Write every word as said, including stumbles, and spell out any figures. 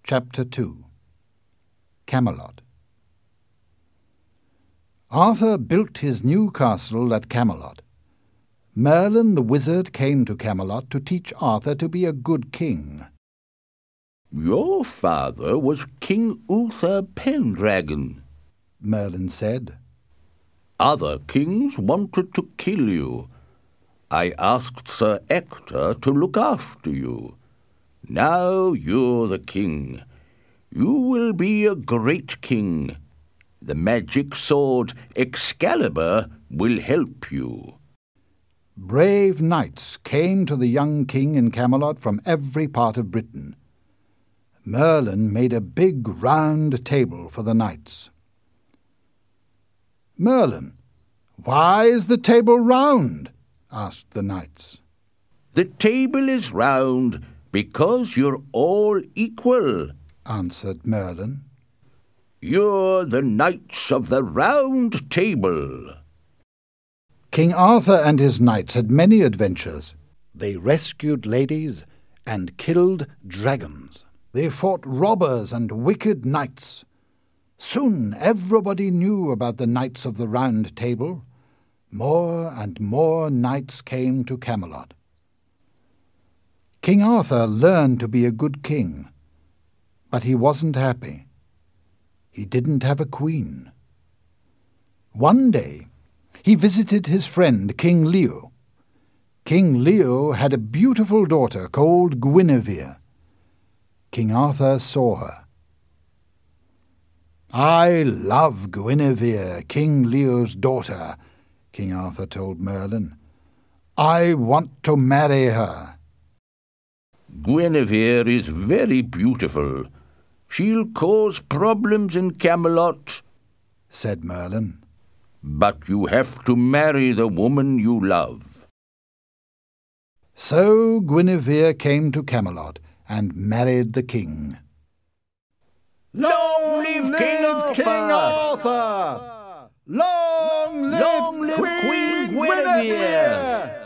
Chapter two. Camelot. Arthur built his new castle at Camelot. Merlin the wizard came to Camelot to teach Arthur to be a good king. "Your father was King Uther Pendragon," Merlin said. "Other kings wanted to kill you. I asked Sir Ector to look after you. Now you're the king. You will be a great king. The magic sword Excalibur will help you." Brave knights came to the young king in Camelot from every part of Britain. Merlin made a big round table for the knights. "Merlin, why is the table round?" asked the knights. "The table is round because you're all equal," answered Merlin. "You're the knights of the Round Table." King Arthur and his knights had many adventures. They rescued ladies and killed dragons. They fought robbers and wicked knights. Soon everybody knew about the Knights of the Round Table. More and more knights came to Camelot. King Arthur learned to be a good king, but he wasn't happy. He didn't have a queen. One day he visited his friend King Lear. King Lear had a beautiful daughter called Guinevere. King Arthur saw her. "I love Guinevere, King Lear's daughter," King Arthur told Merlin. "I want to marry her." "Guinevere is very beautiful. She'll cause problems in Camelot," said Merlin. "But you have to marry the woman you love." So Guinevere came to Camelot and married the king. Long live King Arthur! King Arthur! Long live, Long live Queen Guinevere!